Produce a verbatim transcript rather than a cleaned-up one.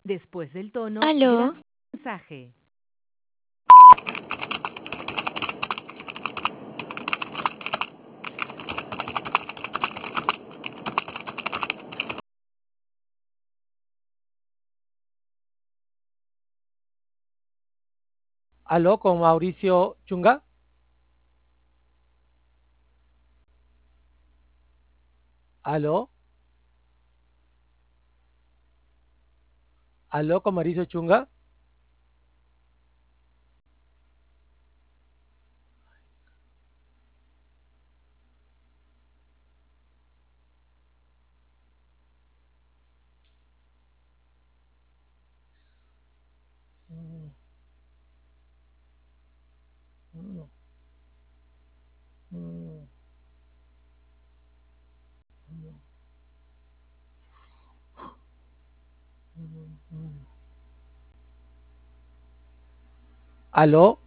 Después del tono, Aló, graba el mensaje. Aló, con Mauricio Chunga. Aló. Aló, con Mauricio Chunga. Aló.